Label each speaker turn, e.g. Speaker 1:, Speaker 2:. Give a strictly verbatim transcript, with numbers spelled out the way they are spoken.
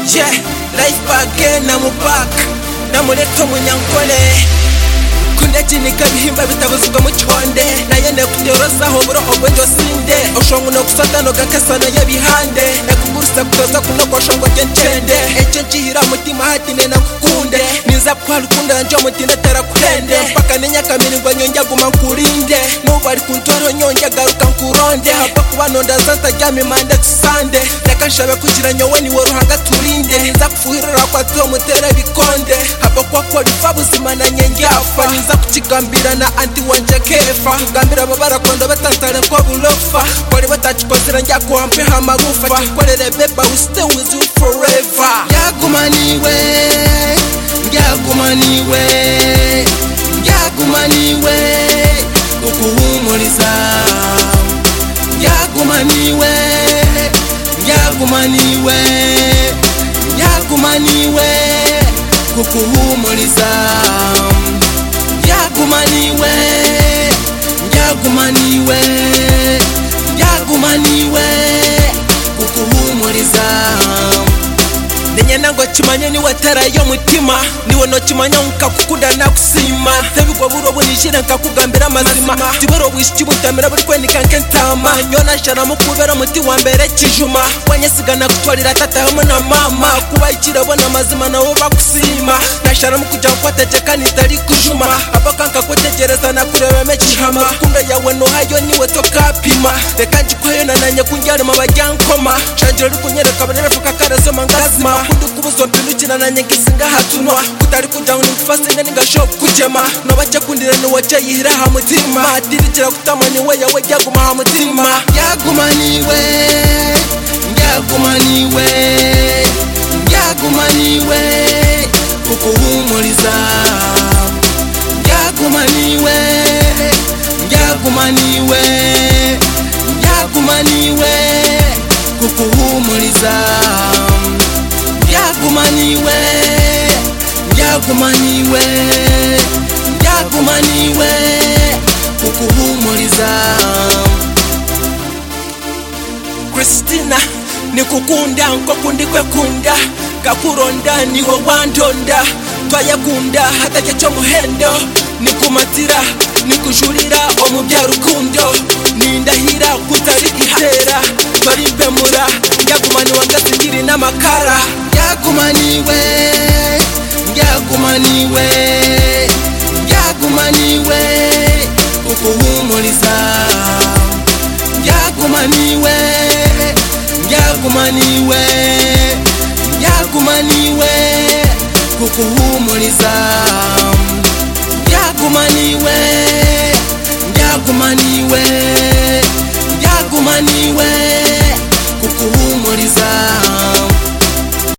Speaker 1: Yeah, life again na mupaka na muleto munyankole kundakinika bihimba bitabuzwa mu cyonde nayende kutyorosaho buro obwenjo sinde oshongo no kusata no gakasana yabihande nakugurusa kutoza kuno kwashongo gentende echo chihira mutima hatine nakukunde niza kwalukunda njo mutinda tarakulende mpaka nenya kamiringwa nyonja guma nkurinde nubari kuntoro nyonja garuka nkuronde hapa kubanonda zanta jami mande tusande nakashabe kugira nyowe ni woruhanga turinde niza kufuhirira kwa to mutera bikonde hapa kwa kwa bifabuzima na nyenjafa niza kuchigambira na anti wanje kefa kugambira babara kondo batantare kwa bulofa kwali batachikozera njya kwampe hamagufa chikolere beba we stay with you forever yagumaniwe yagumaniwe yagumaniwe ukuhumuriza yagumaniwe yagumaniwe yagumaniwe kukuhumuriza yagumaniwe yagumaniwe yagumaniwe kukuhumuriza nenye nango chimanye ni watara yo mutima niwe no chimanya nkakukunda nakusima tebigwa buro bunishira nkakugambira mazima tibero bwishi butamira buri kwenika nkentama nyona shara mukubera muti wa mbere kijuma wanyesigana kutwalira tata hamwe na mama kuba ikira bona mazima nawo bakusima nashara mukujya kwategeka nitari kujuma abakanka kwetegereza na kureba mekihama kunda yawe no hayo niwe tokapima reka njikwayo nananye kunjyara mabajyankoma shanjira kunyereka barebe tukakarazo mangazima kundu kubuzo mpinukina nananye kisinga hatunwa kutari kujya ngufasenge ningasho kujema no bacha kundira no wacha yihira ha mutima atirikira kutamani we yawe yaguma ha mutima yagumaniwe yagumaniwe yagumaniwe kukuhumuriza yagumaniwe yagumaniwe yagumaniwe kukuhumuriza yagumaniwe yagumaniwe yagumaniwe kukuhumuriza Christina nikukunda nko kundikwe kunda kakuronda niwe wandonda twayakunda hataje cyo muhendo nikumatira nikujurira omubya rukundo nindahira kutari ihera twarimpemura yagumani wangasikiri n'amakara yagumaniwe yagumaniwe yagumaniwe kukuhumuriza yagumaniwe yagumaniwe yagumaniwe kukuhumuriza yagumaniwe yagumaniwe